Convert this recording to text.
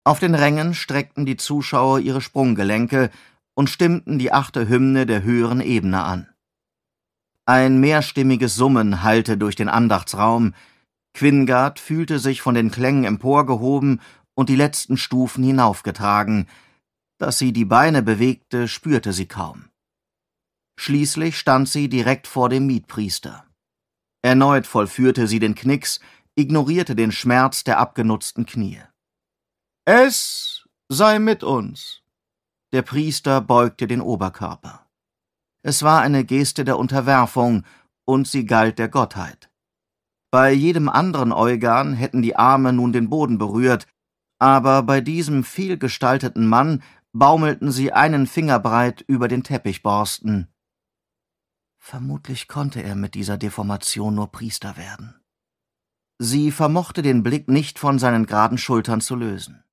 Auf den Rängen streckten die Zuschauer ihre Sprunggelenke und stimmten die 8. Hymne der höheren Ebene an. Ein mehrstimmiges Summen hallte durch den Andachtsraum. Quingard fühlte sich von den Klängen emporgehoben und die letzten Stufen hinaufgetragen. Dass sie die Beine bewegte, spürte sie kaum. Schließlich stand sie direkt vor dem Mietpriester. Erneut vollführte sie den Knicks, ignorierte den Schmerz der abgenutzten Knie. »Es sei mit uns!« Der Priester beugte den Oberkörper. Es war eine Geste der Unterwerfung, und sie galt der Gottheit. Bei jedem anderen Eugan hätten die Arme nun den Boden berührt, aber bei diesem vielgestalteten Mann baumelten sie einen Finger breit über den Teppichborsten. Vermutlich konnte er mit dieser Deformation nur Priester werden. Sie vermochte den Blick nicht von seinen geraden Schultern zu lösen.